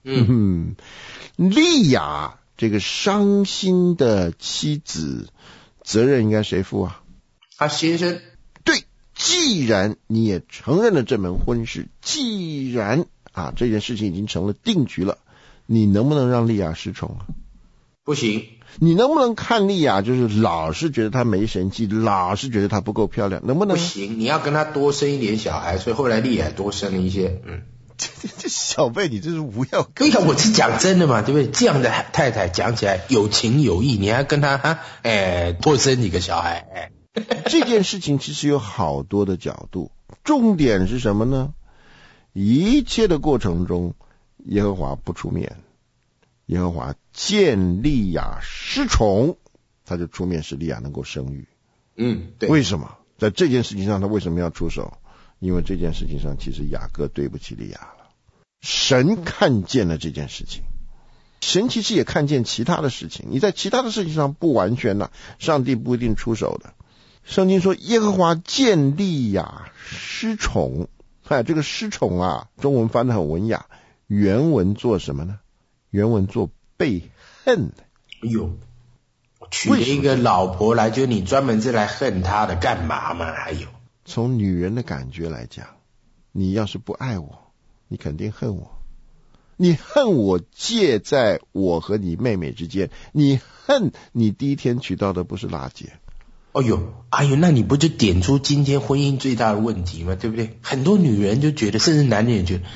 Speaker 2: 利亚这个伤心的妻子，责任应该谁负啊？
Speaker 1: 他先生。
Speaker 2: 对，既然你也承认了这门婚事，既然这件事情已经成了定局了，你能不能让利亚失宠啊？
Speaker 1: 不行。
Speaker 2: 你能不能看利亚就是老是觉得她没神气，老是觉得她不够漂亮？能不能？
Speaker 1: 不行，你要跟她多生一点小孩，所以后来利亚多生了一些。
Speaker 2: 这小贝，你这是无药。
Speaker 1: 对呀，我是讲真的嘛，对不对？这样的太太讲起来有情有义，你还跟她多生几个小孩。
Speaker 2: 这件事情其实有好多的角度，重点是什么呢？一切的过程中，耶和华不出面，耶和华见利亚失宠，他就出面使利亚能够生育。
Speaker 1: 对。
Speaker 2: 为什么？在这件事情上他为什么要出手？因为这件事情上其实雅各对不起利亚了。神看见了这件事情，神其实也看见其他的事情，你在其他的事情上不完全上帝不一定出手的。圣经说耶和华见利亚失宠，这个失宠中文翻得很文雅，原文做什么呢？原文做被恨。娶了一个老婆来，就你专门是来恨她的，干嘛嘛？还有从女人的感觉来讲，你要是不爱我，你肯定恨我。你恨我介在我和你妹妹之间，你恨你第一天娶到的不是拉结。
Speaker 1: 那你不就点出今天婚姻最大的问题吗？对不对？很多女人就觉得，甚至男人也觉得，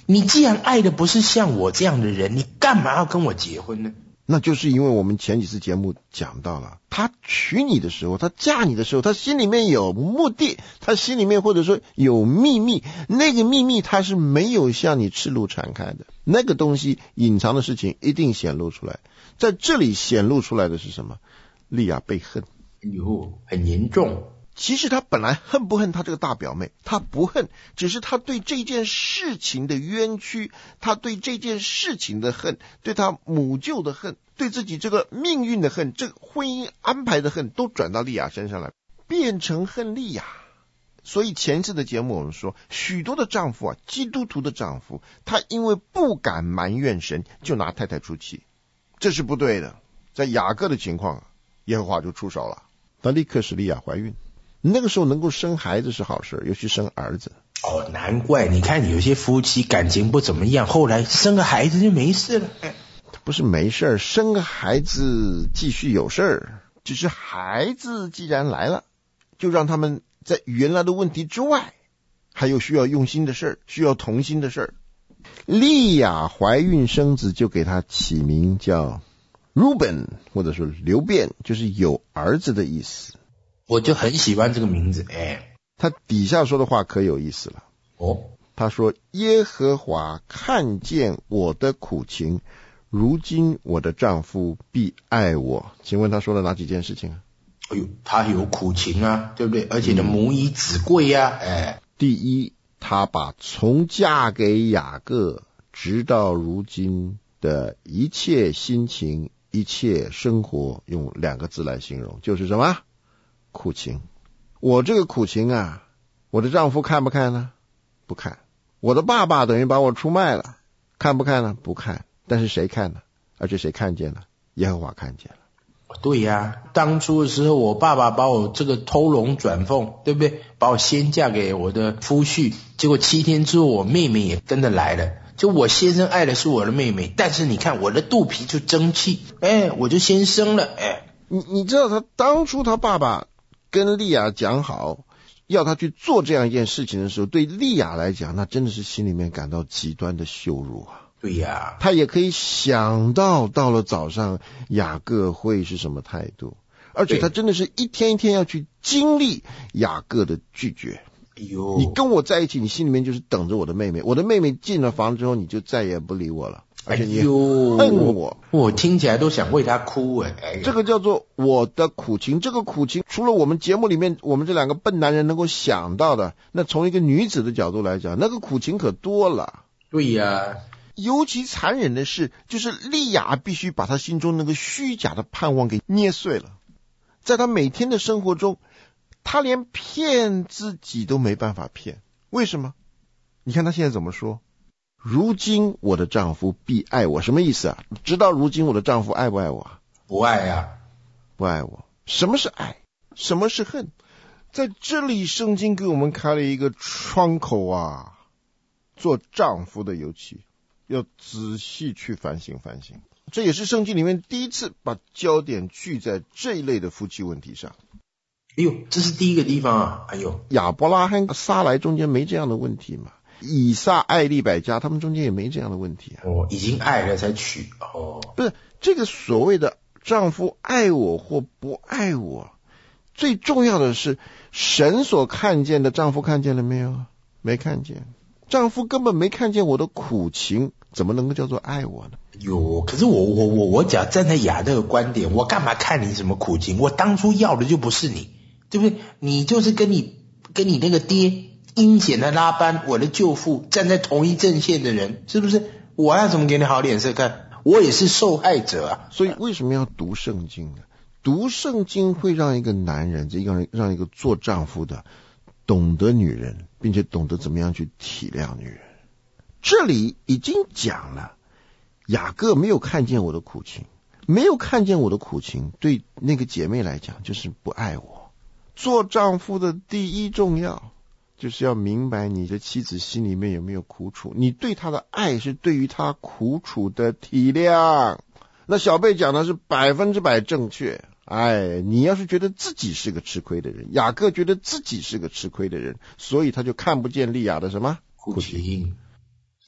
Speaker 1: 你既然爱的不是像我这样的人，你干嘛要跟我结婚呢？
Speaker 2: 那就是因为我们前几次节目讲到了，他娶你的时候，他嫁你的时候，他心里面有目的，他心里面或者说有秘密，那个秘密他是没有向你赤露敞开的，那个东西隐藏的事情一定显露出来。在这里显露出来的是什么？莉亚被恨，
Speaker 1: 很严重。
Speaker 2: 其实他本来恨不恨他这个大表妹，他不恨，只是他对这件事情的冤屈，他对这件事情的恨，对他母舅的恨，对自己这个命运的恨，这个婚姻安排的恨，都转到莉亚身上来，变成恨莉亚。所以前次的节目我们说，许多的丈夫基督徒的丈夫，他因为不敢埋怨神，就拿太太出气，这是不对的。在雅各的情况，耶和华就出手了，他立刻使莉亚怀孕。那个时候能够生孩子是好事，尤其生儿子。
Speaker 1: 难怪你看有些夫妻感情不怎么样，后来生个孩子就没事了。
Speaker 2: 不是没事，生个孩子继续有事，只是孩子既然来了，就让他们在原来的问题之外，还有需要用心的事，需要同心的事。莉亚怀孕生子，就给他起名叫 Reuben， 或者说流便，就是有儿子的意思。
Speaker 1: 我就很喜欢这个名字。
Speaker 2: 他底下说的话可有意思了。他说耶和华看见我的苦情，如今我的丈夫必爱我。请问他说了哪几件事情啊？
Speaker 1: 他有苦情啊，对不对？而且母以子贵啊。
Speaker 2: 第一，他把从嫁给雅各直到如今的一切心情一切生活，用2个字来形容，就是什么？苦情。我这个苦情啊，我的丈夫看不看呢？不看。我的爸爸等于把我出卖了，看不看呢？不看。但是谁看呢？而且谁看见了？耶和华看见了。
Speaker 1: 对呀，当初的时候我爸爸把我这个偷龙转凤，对不对？把我先嫁给我的夫婿，结果7天之后我妹妹也跟着来了，就我先生爱的是我的妹妹，但是你看我的肚皮就争气，我就先生了。
Speaker 2: 你知道他当初他爸爸跟莉亚讲好要他去做这样一件事情的时候，对莉亚来讲，那真的是心里面感到极端的羞辱啊。
Speaker 1: 对呀，
Speaker 2: 他也可以想到了早上雅各会是什么态度，而且他真的是一天一天要去经历雅各的拒绝。你跟我在一起，你心里面就是等着我的妹妹，我的妹妹进了房之后，你就再也不理我了，而且你恨我。
Speaker 1: 我听起来都想为他哭。
Speaker 2: 这个叫做我的苦情。这个苦情除了我们节目里面我们这2个笨男人能够想到的，那从一个女子的角度来讲，那个苦情可多了。
Speaker 1: 对呀，
Speaker 2: 尤其残忍的是，就是莉亚必须把她心中那个虚假的盼望给捏碎了。在她每天的生活中，她连骗自己都没办法骗。为什么？你看她现在怎么说？如今我的丈夫必爱我。什么意思啊？直到如今我的丈夫爱不爱我啊？
Speaker 1: 不爱啊。
Speaker 2: 不爱我。什么是爱？什么是恨？在这里圣经给我们开了一个窗口啊，做丈夫的尤其要仔细去反省反省。这也是圣经里面第一次把焦点聚在这一类的夫妻问题上。
Speaker 1: 这是第一个地方啊。
Speaker 2: 亚伯拉罕撒莱中间没这样的问题嘛？以撒爱利百加他们中间也没这样的问题啊。
Speaker 1: 已经爱了才娶。
Speaker 2: 不是这个所谓的丈夫爱我或不爱我，最重要的是神所看见的，丈夫看见了没有？没看见。丈夫根本没看见我的苦情，怎么能够叫做爱我呢？
Speaker 1: 可是我只要站在雅各的观点，我干嘛看你什么苦情？我当初要的就不是你，对不对？你就是跟你那个爹阴险的拉班，我的舅父站在同一阵线的人，是不是？我要怎么给你好脸色看？我也是受害者啊。
Speaker 2: 所以为什么要读圣经呢？读圣经会让一个男人，让一个做丈夫的懂得女人，并且懂得怎么样去体谅女人。这里已经讲了，雅各没有看见我的苦情，没有看见我的苦情，对那个姐妹来讲就是不爱我。做丈夫的第一重要就是要明白你的妻子心里面有没有苦楚，你对她的爱是对于她苦楚的体谅。那小贝讲的是100%正确。你要是觉得自己是个吃亏的人，雅各觉得自己是个吃亏的人，所以他就看不见利亚的什么苦情。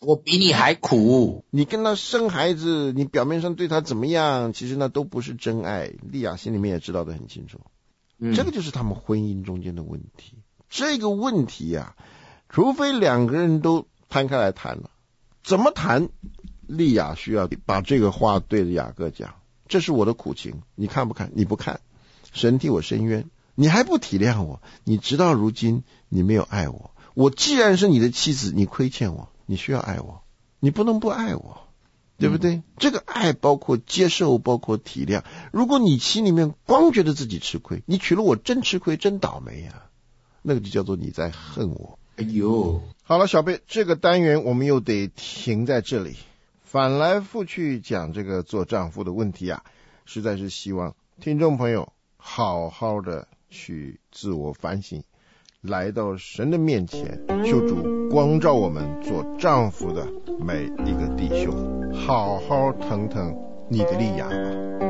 Speaker 1: 我比你还苦。
Speaker 2: 你跟他生孩子，你表面上对他怎么样，其实那都不是真爱。莉亚心里面也知道得很清楚，这个就是他们婚姻中间的问题。这个问题啊，除非两个人都摊开来谈了，怎么谈？莉亚需要把这个话对着雅各讲，这是我的苦情，你看不看？你不看，神替我伸冤，你还不体谅我，你直到如今你没有爱我，我既然是你的妻子，你亏欠我，你需要爱我，你不能不爱我，对不对？这个爱包括接受，包括体谅。如果你心里面光觉得自己吃亏，你娶了我真吃亏，真倒霉啊，那个就叫做你在恨我。
Speaker 1: 哎呦，
Speaker 2: 好了，小贝，这个单元我们又得停在这里，翻来覆去讲这个做丈夫的问题啊，实在是希望听众朋友好好的去自我反省，来到神的面前，求主光照我们做丈夫的每一个弟兄，好好疼疼你的莉亚吧。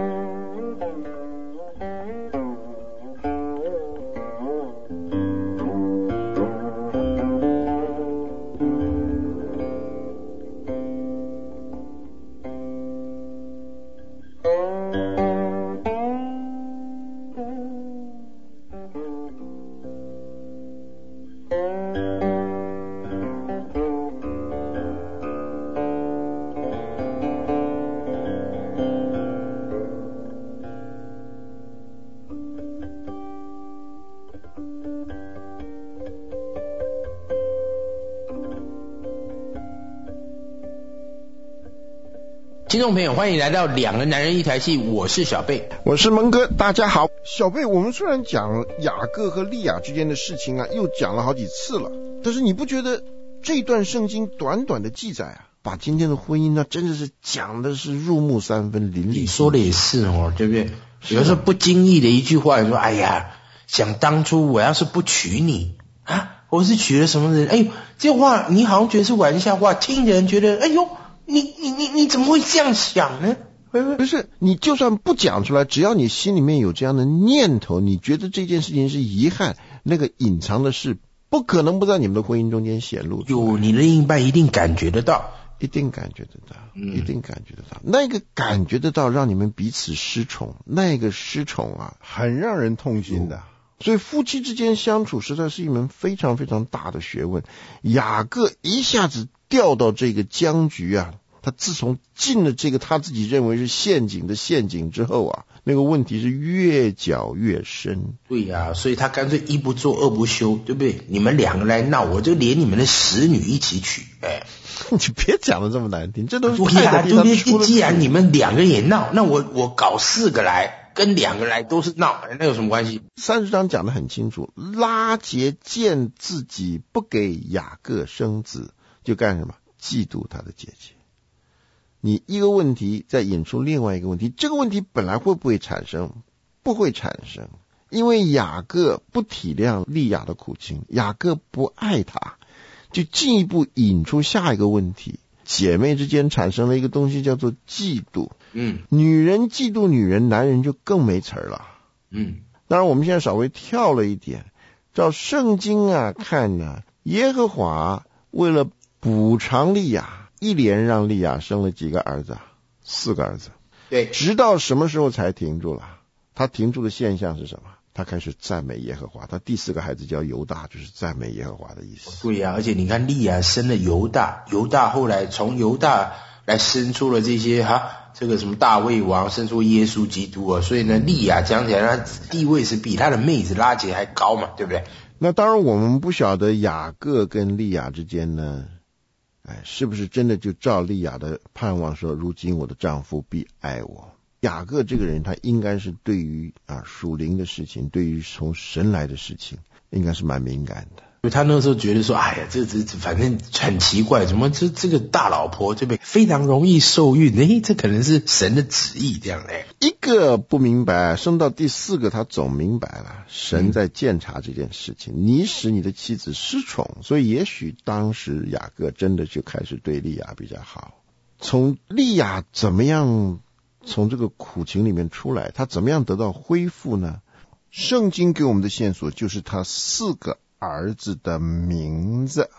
Speaker 1: 听众朋友，欢迎来到两个男人一台戏，我是小贝，
Speaker 2: 我是蒙哥，大家好。小贝，我们虽然讲雅各和利亚之间的事情啊，又讲了好几次了，但是你不觉得这段圣经短短的记载啊，把今天的婚姻呢，真的是讲的是入木三分，淋漓。
Speaker 1: 你说的也是哦，对不对？有时候不经意的一句话，说哎呀，想当初我要是不娶你啊，我是娶了什么人？哎呦，这话你好像觉得是玩笑话，听人觉得哎呦。你怎么会这样想呢？
Speaker 2: 不是，你就算不讲出来，只要你心里面有这样的念头，你觉得这件事情是遗憾，那个隐藏的事不可能不在你们的婚姻中间显露出来。
Speaker 1: 有，你的另一半一定感觉得到，
Speaker 2: 一定感觉得到，一定感觉得到。那个感觉得到，让你们彼此失宠，那个失宠啊，很让人痛心的。所以夫妻之间相处实在是一门非常非常大的学问。雅各一下子掉到这个僵局啊，他自从进了这个他自己认为是陷阱的陷阱之后啊，那个问题是越搅越深。
Speaker 1: 对啊，所以他干脆一不做二不休，对不对？你们两个来闹，我就连你们的使女一起娶。哎，
Speaker 2: 你别讲的这么难听，这都是
Speaker 1: 对啊，既然你们两个也闹，那我搞4个来，跟2个来都是闹，那有什么关系
Speaker 2: ？30章讲得很清楚，拉结见自己不给雅各生子，就干什么？嫉妒他的姐姐。你一个问题再引出另外一个问题，这个问题本来会不会产生？不会产生，因为雅各不体谅利亚的苦情，雅各不爱他，就进一步引出下一个问题，姐妹之间产生了一个东西叫做嫉妒。女人嫉妒女人，男人就更没词儿了。当然我们现在稍微跳了一点，照圣经啊看呢，耶和华为了补偿利亚，一连让利亚生了几个儿子？4个儿子。
Speaker 1: 对，
Speaker 2: 直到什么时候才停住了？他停住的现象是什么？他开始赞美耶和华，他第4个孩子叫犹大，就是赞美耶和华的意思。
Speaker 1: 对啊，而且你看利亚生了犹大，犹大后来从犹大来生出了这些这个什么大卫王，生出耶稣基督啊，所以呢，利亚讲起来他地位是比他的妹子拉结还高嘛，对不对？
Speaker 2: 那当然我们不晓得雅各跟利亚之间呢，是不是真的就照利亚的盼望说，如今我的丈夫必爱我。雅各这个人他应该是对于属灵的事情，对于从神来的事情应该是蛮敏感的。
Speaker 1: 他那时候觉得说，哎呀，这反正很奇怪，怎么这个大老婆对不对，非常容易受孕，这可能是神的旨意这样嘞。
Speaker 2: 一个不明白，生到第4个他总明白了，神在鉴察这件事情，你使你的妻子失宠，所以也许当时雅各真的就开始对利亚比较好。从利亚怎么样从这个苦情里面出来，他怎么样得到恢复呢？圣经给我们的线索就是他4个儿子的名字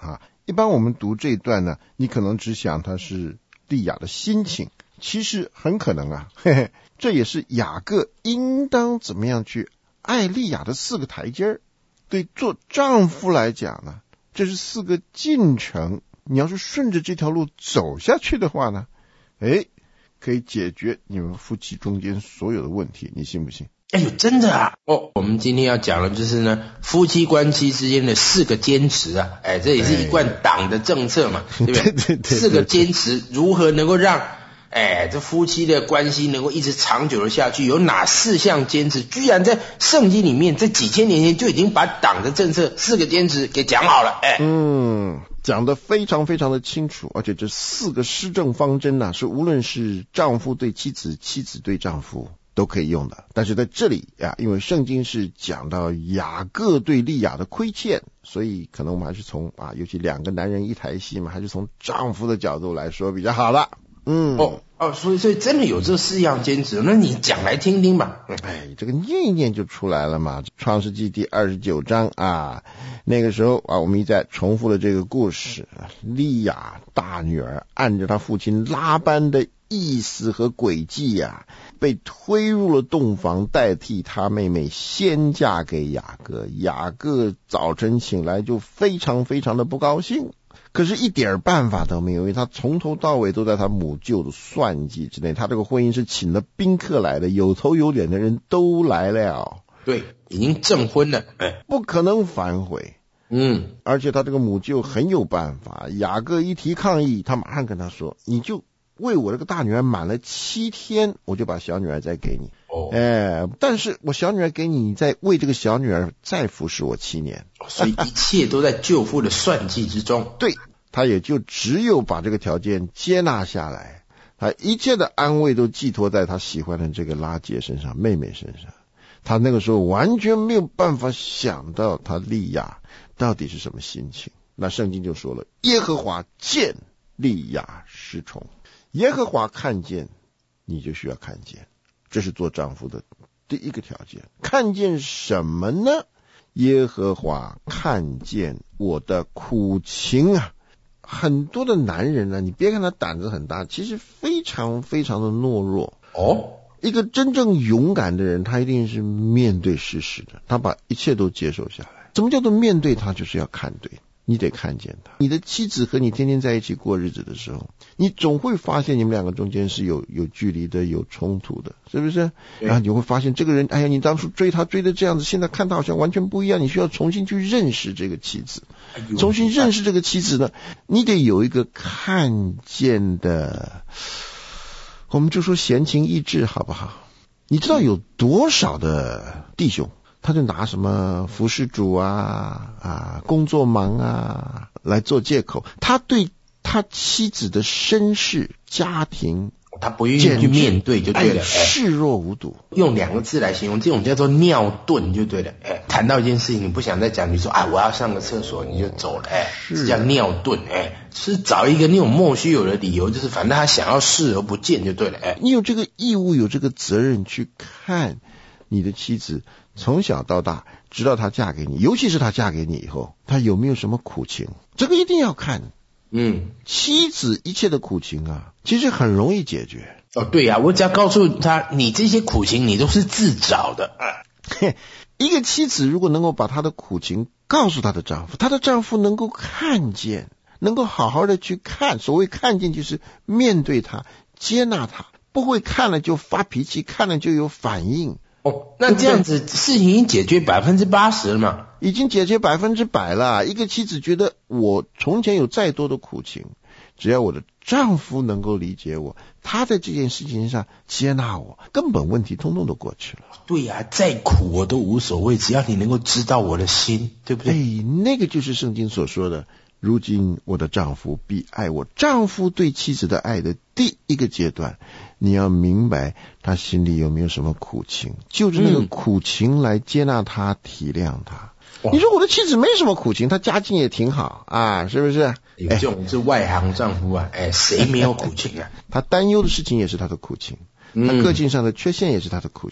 Speaker 2: 一般我们读这一段呢，你可能只想它是利亚的心情，其实很可能啊，这也是雅各应当怎么样去爱利亚的4个台阶儿。对做丈夫来讲呢，这是4个进程，你要是顺着这条路走下去的话呢，可以解决你们夫妻中间所有的问题，你信不信？
Speaker 1: 哎呦，真的啊！我们今天要讲的就是呢，夫妻关系之间的4个坚持啊，这也是一贯党的政策嘛，对不对？
Speaker 2: 对
Speaker 1: 4个坚持如何能够让这夫妻的关系能够一直长久的下去？有哪4项坚持？居然在圣经里面，在几千年前就已经把党的政策4个坚持给讲好了，
Speaker 2: 讲得非常非常的清楚，而且这4个施政方针呢，是无论是丈夫对妻子，妻子对丈夫都可以用的。但是在这里因为圣经是讲到雅各对利亚的亏欠，所以可能我们还是从尤其2个男人1台戏嘛，还是从丈夫的角度来说比较好了。
Speaker 1: 所以真的有这4样坚持，那你讲来听听吧。
Speaker 2: 这个念一念就出来了嘛。创世纪第29章那个时候我们一再重复了这个故事。利亚大女儿按着她父亲拉班的意思和诡计被推入了洞房，代替她妹妹先嫁给雅各。雅各早晨醒来就非常非常的不高兴，可是一点办法都没有，因为他从头到尾都在他母舅的算计之内。他这个婚姻是请了宾客来的，有头有脸的人都来了，
Speaker 1: 对，已经证婚了，
Speaker 2: 不可能反悔。而且他这个母舅很有办法，雅各一提抗议，他马上跟他说，你就为我这个大女儿满了7天，我就把小女儿再给你。但是我小女儿给你，你再为这个小女儿再服侍我7年。
Speaker 1: 所以一切都在舅父的算计之中。
Speaker 2: 对，他也就只有把这个条件接纳下来，他一切的安慰都寄托在他喜欢的这个拉结身上，妹妹身上。他那个时候完全没有办法想到他利亚到底是什么心情。那圣经就说了，耶和华见利亚失宠。耶和华看见，你就需要看见，这是做丈夫的第一个条件。看见什么呢？耶和华看见我的苦情很多的男人呢，你别看他胆子很大，其实非常非常的懦弱。一个真正勇敢的人，他一定是面对事实的，他把一切都接受下来。什么叫做面对他？就是要看对，你得看见他。你的妻子和你天天在一起过日子的时候，你总会发现你们2个中间是有距离的，有冲突的，是不是？然后你会发现这个人，你当初追他追的这样子，现在看他好像完全不一样，你需要重新去认识这个妻子。重新认识这个妻子呢，你得有一个看见的，我们就说闲情逸致好不好？你知道有多少的弟兄，他就拿什么服侍主工作忙来做借口，他对他妻子的身世家庭
Speaker 1: 他不愿意去面对就对了，
Speaker 2: 视若无睹。
Speaker 1: 用2个字来形容，这种叫做尿遁就对了。谈到一件事情你不想再讲，你说我要上个厕所你就走了，是叫尿遁。是找一个那种莫须有的理由，就是反正他想要视而不见就对了。
Speaker 2: 你有这个义务，有这个责任去看你的妻子从小到大，直到她嫁给你，尤其是她嫁给你以后，她有没有什么苦情，这个一定要看。妻子一切的苦情其实很容易解决。
Speaker 1: 对我只要告诉他，你这些苦情你都是自找的。
Speaker 2: 一个妻子如果能够把她的苦情告诉她的丈夫，她的丈夫能够看见，能够好好的去看，所谓看见就是面对他，接纳他，不会看了就发脾气，看了就有反应。
Speaker 1: 那这样子事情已经解决80%了嘛？
Speaker 2: 已经解决100%了。一个妻子觉得，我从前有再多的苦情，只要我的丈夫能够理解我，他在这件事情上接纳我，根本问题通通都过去了。
Speaker 1: 对再苦我都无所谓，只要你能够知道我的心，对不对？
Speaker 2: 那个就是圣经所说的，如今我的丈夫必爱我。丈夫对妻子的爱的第一个阶段，你要明白他心里有没有什么苦情，就是那个苦情来接纳他，体谅他。你说我的妻子没什么苦情，她家境也挺好是不是？
Speaker 1: 这种是外行丈夫谁没有苦情
Speaker 2: 他担忧的事情也是他的苦情，他个性上的缺陷也是他的苦情。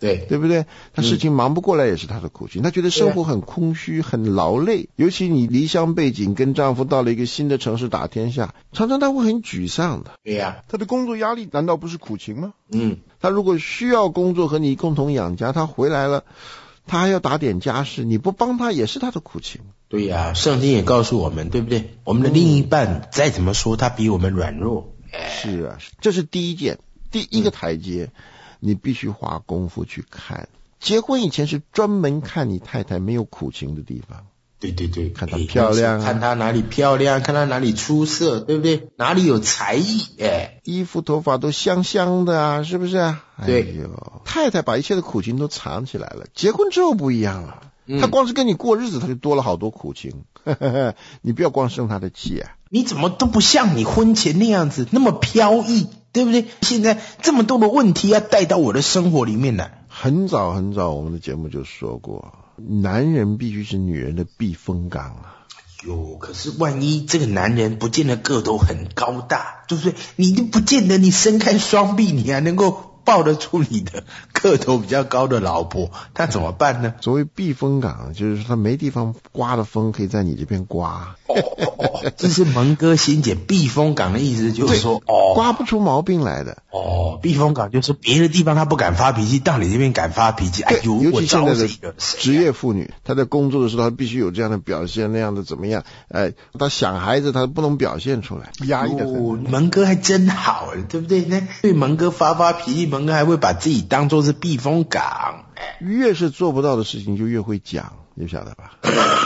Speaker 2: 对不对？他事情忙不过来也是他的苦情，他觉得生活很空虚很劳累，尤其你离乡背井跟丈夫到了一个新的城市打天下，常常他会很沮丧的。
Speaker 1: 对呀，
Speaker 2: 他的工作压力难道不是苦情吗？他如果需要工作和你共同养家，他回来了他还要打点家事，你不帮他也是他的苦情。
Speaker 1: 对呀，圣经也告诉我们，对不对？我们的另一半再怎么说他比我们软弱。
Speaker 2: 是啊，这是第一个台阶，你必须花功夫去看。结婚以前是专门看你太太没有苦情的地方。
Speaker 1: 对，
Speaker 2: 看她漂亮
Speaker 1: 看她哪里漂亮，看她哪里出色，对不对？哪里有才艺，
Speaker 2: 衣服头发都香香的啊，是不是啊？
Speaker 1: 对，
Speaker 2: 太太把一切的苦情都藏起来了，结婚之后不一样了。他光是跟你过日子，他就多了好多苦情。你不要光生他的气啊！
Speaker 1: 你怎么都不像你婚前那样子那么飘逸，对不对？现在这么多的问题要带到我的生活里面来。
Speaker 2: 很早我们的节目就说过，男人必须是女人的避风港啊。
Speaker 1: 可是万一这个男人不见得个头很高大，对不对？你就不见得你伸开双臂你还能够抱得住你的个头比较高的老婆，他怎么办呢？
Speaker 2: 所谓避风港，就是说他没地方刮的风可以在你这边刮。
Speaker 1: 这是蒙哥新解避风港的意思，就是说
Speaker 2: 刮不出毛病来的。
Speaker 1: 避风港就是别的地方他不敢发脾气，到你这边敢发脾气。
Speaker 2: 尤其现在的职业妇女，她在工作的时候她必须有这样的表现，那样的怎么样？她想孩子她不能表现出来，压抑的很。
Speaker 1: 蒙哥还真好，对不对？那对蒙哥发脾气，蒙哥还会把自己当作是避风港。
Speaker 2: 越是做不到的事情就越会讲，你晓得吧？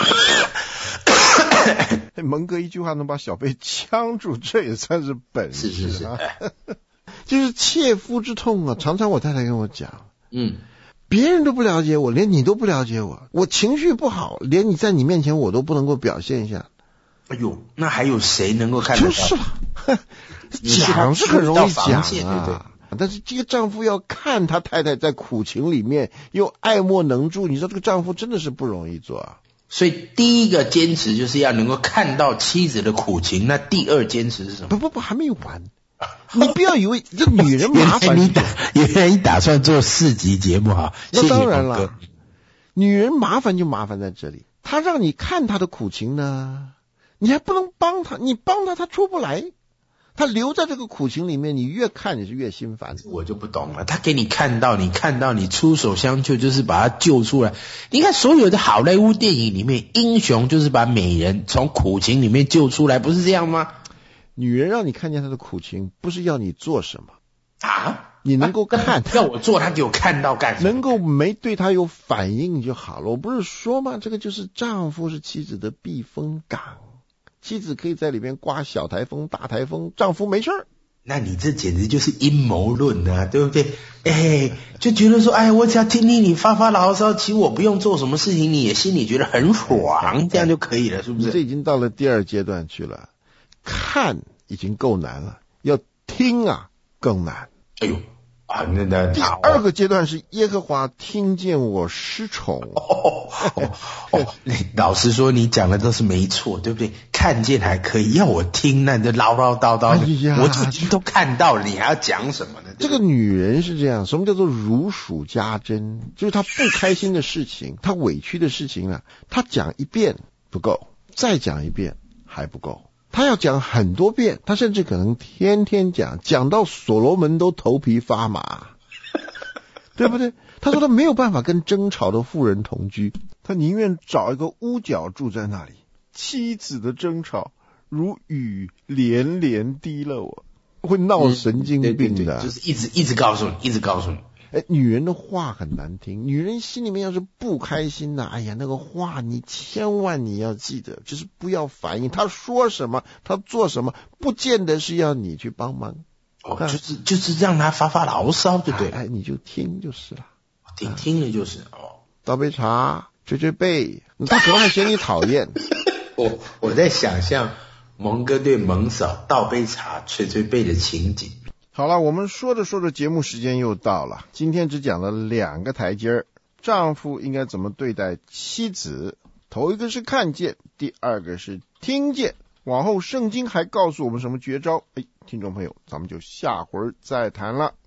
Speaker 2: 蒙哥一句话能把小贝呛住，这也算是本事啊。是就是切肤之痛啊！常常我太太跟我讲，别人都不了解我，连你都不了解我，我情绪不好，连你在你面前我都不能够表现一下。
Speaker 1: 那还有谁能够看得到？
Speaker 2: 就是了，讲是很容易讲啊，但是这个丈夫要看他太太在苦情里面又爱莫能助，你说这个丈夫真的是不容易做啊。
Speaker 1: 所以第一个坚持就是要能够看到妻子的苦情，那第二坚持是什么？
Speaker 2: 不，还没有完。你不要以为这女人麻烦，
Speaker 1: 原来你打算做4集节目哈？
Speaker 2: 那当然了，女人麻烦就麻烦在这里，她让你看她的苦情呢，你还不能帮她，你帮她她出不来，她留在这个苦情里面，你越看你是越心烦。
Speaker 1: 我就不懂了，她给你看到你出手相救，就是把她救出来。你看所有的好莱坞电影里面，英雄就是把美人从苦情里面救出来，不是这样吗？
Speaker 2: 女人让你看见她的苦情，不是要你做什么
Speaker 1: 啊？
Speaker 2: 你能够看，
Speaker 1: 要我做，她给我看到干什么？
Speaker 2: 能够没对她有反应就好了。我不是说吗？这个就是丈夫是妻子的避风港，妻子可以在里面刮小台风、大台风，丈夫没事儿。
Speaker 1: 那你这简直就是阴谋论啊，对不对？就觉得说，我只要听听你发牢骚，其实我不用做什么事情，你也心里觉得很爽，这样就可以了，是不是？
Speaker 2: 这已经到了第2阶段去了。看已经够难了，要听啊更难。那第2个阶段是耶和华听见我失宠。
Speaker 1: 老实说，你讲的都是没错，对不对？看见还可以，要我听那你就唠唠叨叨的，我已经都看到了，你还要讲什么呢？
Speaker 2: 这个女人是这样，什么叫做如数家珍？就是她不开心的事情，她委屈的事情啊，她讲一遍不够，再讲一遍还不够。他要讲很多遍，他甚至可能天天讲到所罗门都头皮发麻，对不对？他说他没有办法跟争吵的妇人同居，他宁愿找一个屋角住在那里。妻子的争吵如雨连连滴了我，会闹神经病的。
Speaker 1: 就是一直告诉你。
Speaker 2: 女人的话很难听，女人心里面要是不开心的，那个话你千万你要记得，就是不要反应，她说什么她做什么不见得是要你去帮忙。
Speaker 1: 就是让她发牢骚，对不对？
Speaker 2: 你就听就是了，
Speaker 1: 听了就是
Speaker 2: 倒杯茶捶背，她可能还嫌你讨厌。
Speaker 1: 我在想象蒙哥对蒙嫂倒杯茶捶背的情景。
Speaker 2: 好了，我们说着说着节目时间又到了，今天只讲了2个台阶，丈夫应该怎么对待妻子。头一个是看见，第2个是听见，往后圣经还告诉我们什么绝招？听众朋友，咱们就下回再谈了。